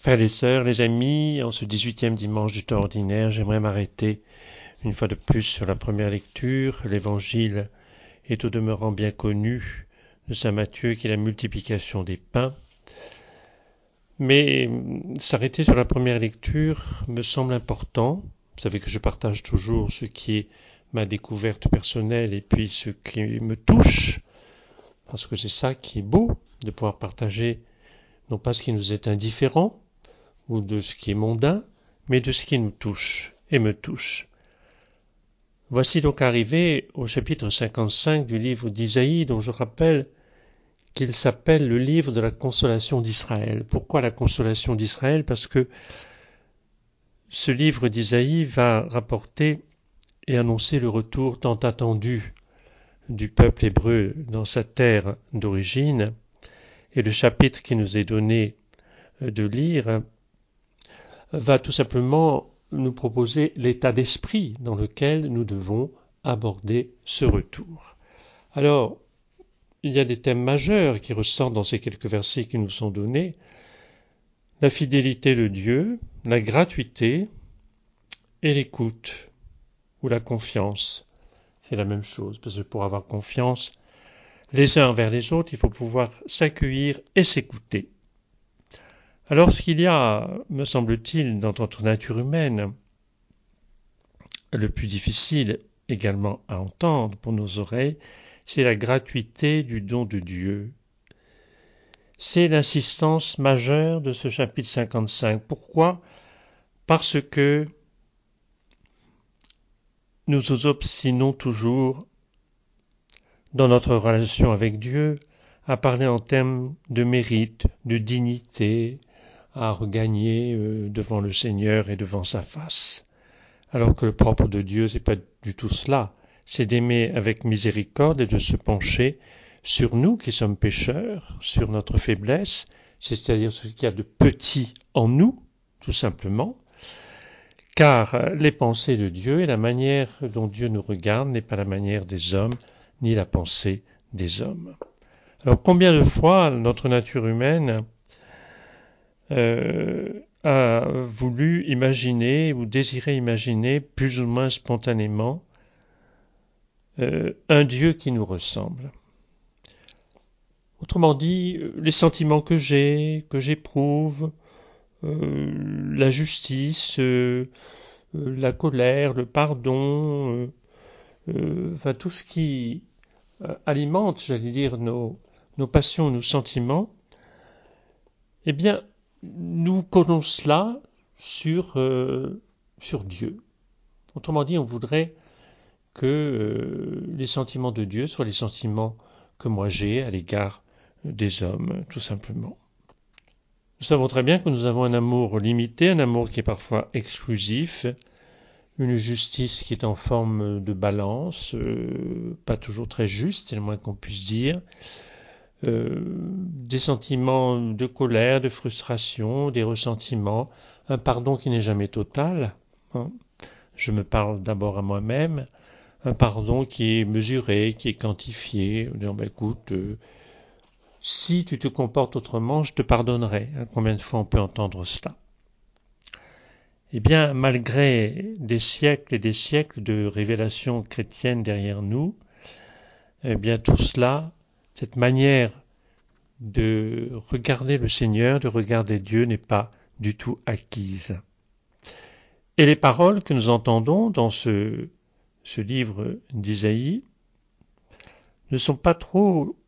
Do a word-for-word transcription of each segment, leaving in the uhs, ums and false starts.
Frères et sœurs, les amis, en ce dix-huitième dimanche du temps ordinaire, j'aimerais m'arrêter une fois de plus sur la première lecture. L'évangile est au demeurant bien connu de saint Matthieu, qui est la multiplication des pains. Mais s'arrêter sur la première lecture me semble important. Vous savez que je partage toujours ce qui est ma découverte personnelle et puis ce qui me touche, parce que c'est ça qui est beau, de pouvoir partager non pas ce qui nous est indifférent, ou de ce qui est mondain, mais de ce qui nous touche et me touche. Voici donc arrivé au chapitre cinquante-cinq du livre d'Isaïe, dont je rappelle qu'il s'appelle le livre de la consolation d'Israël. Pourquoi la consolation d'Israël ? Parce que ce livre d'Isaïe va rapporter et annoncer le retour tant attendu du peuple hébreu dans sa terre d'origine, et le chapitre qui nous est donné de lire va tout simplement nous proposer l'état d'esprit dans lequel nous devons aborder ce retour. Alors, il y a des thèmes majeurs qui ressortent dans ces quelques versets qui nous sont donnés. La fidélité de Dieu, la gratuité et l'écoute ou la confiance. C'est la même chose, parce que pour avoir confiance les uns envers les autres, il faut pouvoir s'accueillir et s'écouter. Alors, ce qu'il y a, me semble-t-il, dans notre nature humaine, le plus difficile également à entendre pour nos oreilles, c'est la gratuité du don de Dieu. C'est l'insistance majeure de ce chapitre cinquante-cinq. Pourquoi ? Parce que nous nous obstinons toujours, dans notre relation avec Dieu, à parler en termes de mérite, de dignité, à regagner euh, devant le Seigneur et devant sa face. Alors que le propre de Dieu, c'est pas du tout cela. C'est d'aimer avec miséricorde et de se pencher sur nous qui sommes pécheurs, sur notre faiblesse, c'est-à-dire ce qu'il y a de petit en nous, tout simplement, car les pensées de Dieu et la manière dont Dieu nous regarde n'est pas la manière des hommes, ni la pensée des hommes. Alors combien de fois notre nature humaine euh, a voulu imaginer ou désirer imaginer plus ou moins spontanément euh, un Dieu qui nous ressemble. Autrement dit, les sentiments que j'ai, que j'éprouve, euh, la justice, euh, euh, la colère, le pardon, euh, euh, enfin tout ce qui euh, alimente, j'allais dire, nos, nos passions, nos sentiments, eh bien, nous collons cela sur, euh, sur Dieu. Autrement dit, on voudrait que euh, les sentiments de Dieu soient les sentiments que moi j'ai à l'égard des hommes, tout simplement. Nous savons très bien que nous avons un amour limité, un amour qui est parfois exclusif, une justice qui est en forme de balance, euh, pas toujours très juste, c'est le moins qu'on puisse dire, euh, des sentiments de colère, de frustration, des ressentiments, un pardon qui n'est jamais total. Hein. Je me parle d'abord à moi-même, un pardon qui est mesuré, qui est quantifié. On dit, ben, écoute, euh, si tu te comportes autrement, je te pardonnerai. Hein, combien de fois on peut entendre cela ? Eh bien, malgré des siècles et des siècles de révélations chrétiennes derrière nous, eh bien tout cela, cette manière de regarder le Seigneur, de regarder Dieu n'est pas du tout acquise. Et les paroles que nous entendons dans ce, ce livre d'Isaïe ne sont pas trop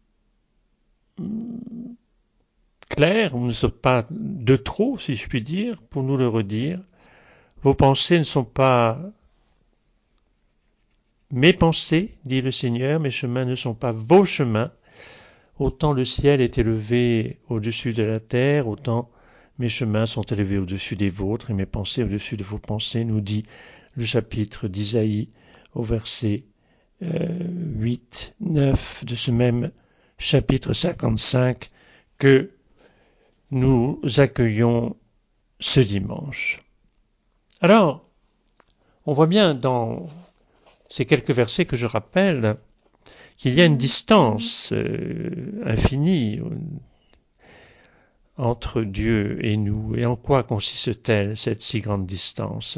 claires, ou ne sont pas de trop, si je puis dire, pour nous le redire. Vos pensées ne sont pas mes pensées, dit le Seigneur, mes chemins ne sont pas vos chemins. Autant le ciel est élevé au-dessus de la terre, autant mes chemins sont élevés au-dessus des vôtres et mes pensées au-dessus de vos pensées, nous dit le chapitre d'Isaïe au verset euh, huit, neuf de ce même chapitre cinquante-cinq que nous accueillons ce dimanche. Alors, on voit bien dans ces quelques versets que je rappelle qu'il y a une distance euh, infinie entre Dieu et nous, et en quoi consiste-t-elle, cette si grande distance?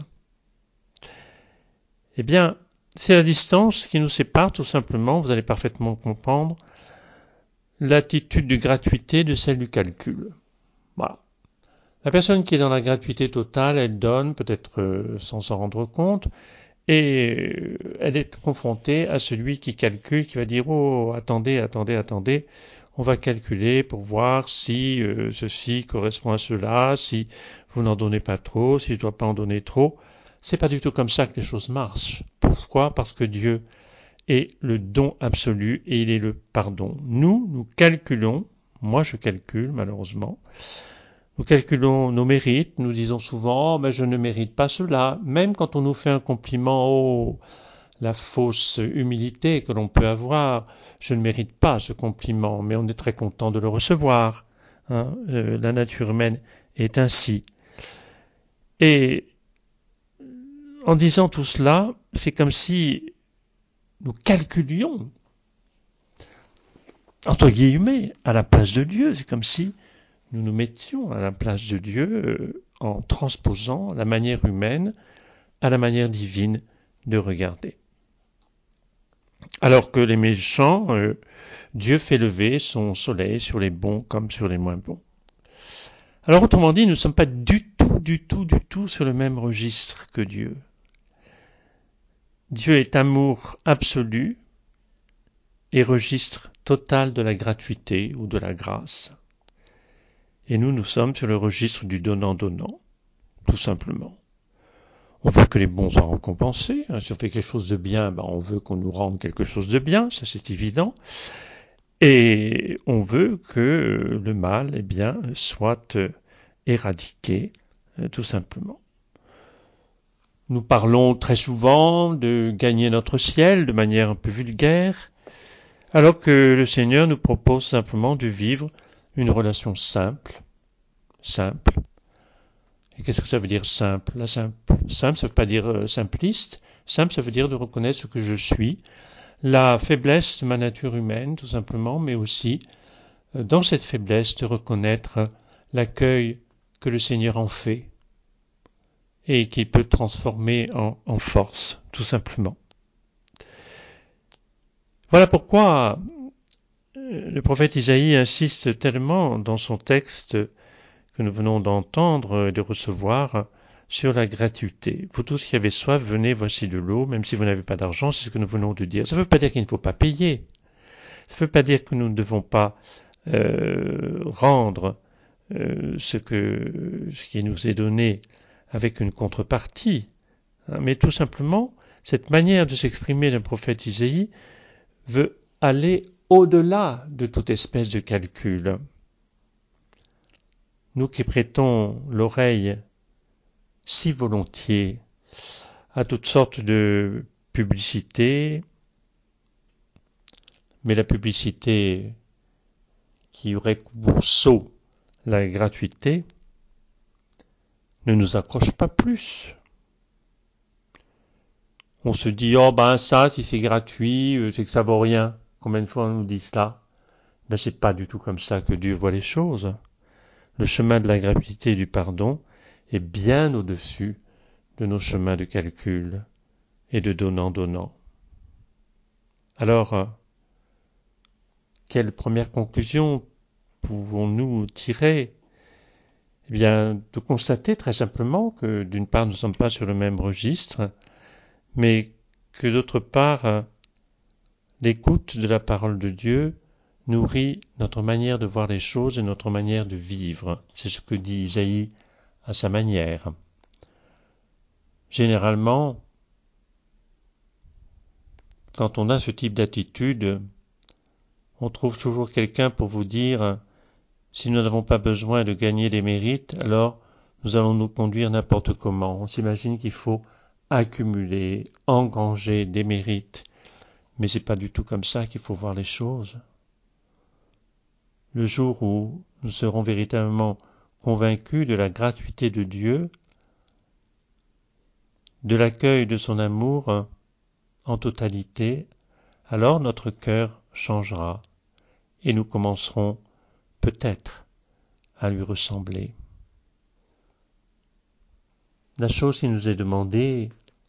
Eh bien, c'est la distance qui nous sépare tout simplement, vous allez parfaitement comprendre, l'attitude de gratuité de celle du calcul. Voilà. La personne qui est dans la gratuité totale, elle donne, peut-être euh, sans s'en rendre compte, et euh, elle est confrontée à celui qui calcule, qui va dire « Oh, attendez, attendez, attendez, on va calculer pour voir si euh, ceci correspond à cela, si vous n'en donnez pas trop, si je ne dois pas en donner trop. » C'est pas du tout comme ça que les choses marchent. Pourquoi? Parce que Dieu est le don absolu et il est le pardon. Nous, nous calculons, moi je calcule malheureusement, nous calculons nos mérites, nous disons souvent oh, mais je ne mérite pas cela, même quand on nous fait un compliment, oh, la fausse humilité que l'on peut avoir, je ne mérite pas ce compliment, mais on est très content de le recevoir. Hein, euh, la nature humaine est ainsi. Et en disant tout cela, c'est comme si nous calculions, entre guillemets, à la place de Dieu. C'est comme si nous nous mettions à la place de Dieu euh, en transposant la manière humaine à la manière divine de regarder. Alors que les méchants, euh, Dieu fait lever son soleil sur les bons comme sur les moins bons. Alors autrement dit, nous ne sommes pas du tout, du tout, du tout sur le même registre que Dieu. Dieu est amour absolu et registre total de la gratuité ou de la grâce. Et nous, nous sommes sur le registre du donnant-donnant, tout simplement. On veut que les bons soient récompensés. Si on fait quelque chose de bien, ben on veut qu'on nous rende quelque chose de bien, ça c'est évident. Et on veut que le mal, eh bien, soit éradiqué, tout simplement. Nous parlons très souvent de gagner notre ciel de manière un peu vulgaire, alors que le Seigneur nous propose simplement de vivre une relation simple, simple. Et qu'est-ce que ça veut dire simple? La simple, simple, ça ne veut pas dire euh, simpliste. Simple, ça veut dire de reconnaître ce que je suis, la faiblesse de ma nature humaine, tout simplement, mais aussi, euh, dans cette faiblesse, de reconnaître l'accueil que le Seigneur en fait et qu'il peut transformer en, en force, tout simplement. Voilà pourquoi le prophète Isaïe insiste tellement dans son texte que nous venons d'entendre et de recevoir sur la gratuité. Vous tous qui avez soif, venez, voici de l'eau, même si vous n'avez pas d'argent, c'est ce que nous venons de dire. Ça ne veut pas dire qu'il ne faut pas payer. Ça ne veut pas dire que nous ne devons pas euh, rendre euh, ce, que, ce qui nous est donné avec une contrepartie. Hein, mais tout simplement, cette manière de s'exprimer d'un prophète Isaïe veut aller au-delà de toute espèce de calcul. Nous qui prêtons l'oreille si volontiers à toutes sortes de publicités, mais la publicité qui aurait pour sceau la gratuité ne nous accroche pas plus. On se dit, oh ben ça, si c'est gratuit, c'est que ça vaut rien. Combien de fois on nous dit cela? Ben c'est pas du tout comme ça que Dieu voit les choses. Le chemin de la gratuité et du pardon est bien au-dessus de nos chemins de calcul et de donnant-donnant. Alors, quelle première conclusion pouvons-nous tirer? Eh bien, de constater très simplement que d'une part nous ne sommes pas sur le même registre, mais que d'autre part l'écoute de la parole de Dieu nourrit notre manière de voir les choses et notre manière de vivre. C'est ce que dit Isaïe à sa manière. Généralement, quand on a ce type d'attitude, on trouve toujours quelqu'un pour vous dire « Si nous n'avons pas besoin de gagner des mérites, alors nous allons nous conduire n'importe comment. » On s'imagine qu'il faut accumuler, engranger des mérites. Mais c'est pas du tout comme ça qu'il faut voir les choses. Le jour où nous serons véritablement convaincus de la gratuité de Dieu, de l'accueil de son amour en totalité, alors notre cœur changera et nous commencerons peut-être à lui ressembler. La chose qui nous est demandée,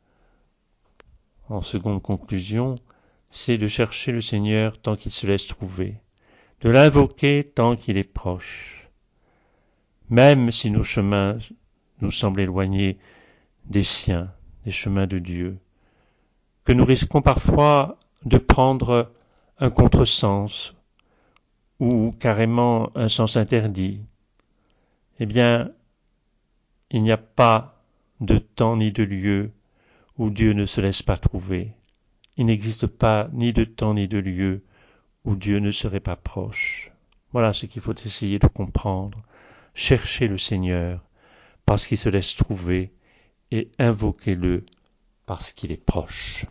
en seconde conclusion, c'est de chercher le Seigneur tant qu'il se laisse trouver, de l'invoquer tant qu'il est proche. Même si nos chemins nous semblent éloignés des siens, des chemins de Dieu, que nous risquons parfois de prendre un contresens ou carrément un sens interdit, eh bien, il n'y a pas de temps ni de lieu où Dieu ne se laisse pas trouver. Il n'existe pas ni de temps ni de lieu où Dieu ne serait pas proche. Voilà ce qu'il faut essayer de comprendre. Cherchez le Seigneur parce qu'il se laisse trouver et invoquez-le parce qu'il est proche.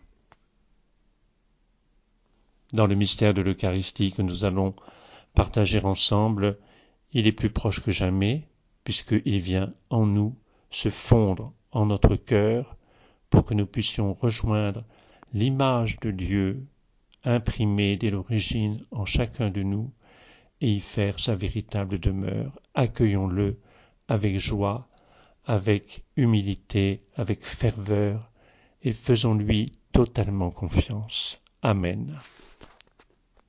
Dans le mystère de l'Eucharistie que nous allons partager ensemble, il est plus proche que jamais, puisqu'il vient en nous se fondre en notre cœur pour que nous puissions rejoindre l'image de Dieu imprimée dès l'origine en chacun de nous et y faire sa véritable demeure. Accueillons-le avec joie, avec humilité, avec ferveur et faisons-lui totalement confiance. Amen.